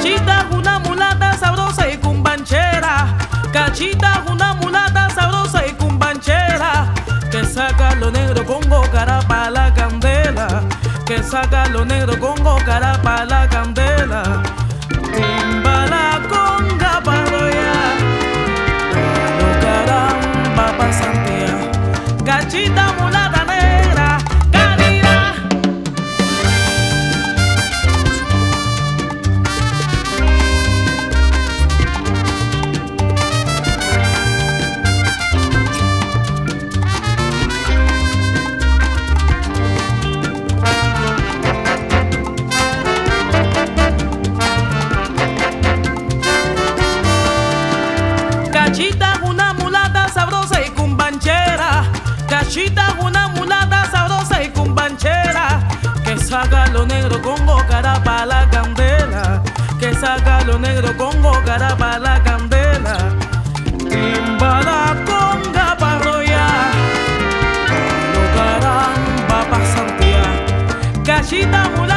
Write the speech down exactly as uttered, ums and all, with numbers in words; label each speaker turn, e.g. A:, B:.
A: Cachita, una mulata sabrosa y cumbanchera. Cachita, una mulata sabrosa y cumbanchera. Que saca lo negro Congo, cara pa' la candela. Que saca lo negro Congo, cara pa' la candela. Timba la conga pa' arrollar, lo caramba pa' santear. Cachita, mulata negra, calidad. Cachita, una mulata sabrosa y cumbanchera. Cachita, una mulata sabrosa y cumbanchera. Que saca lo negro Congo, cara pa' la candela. Que saca lo negro Congo, cara pa' la candela. Timba la conga pa' arrollar, lo caramba pa' santear. Cachita, mulata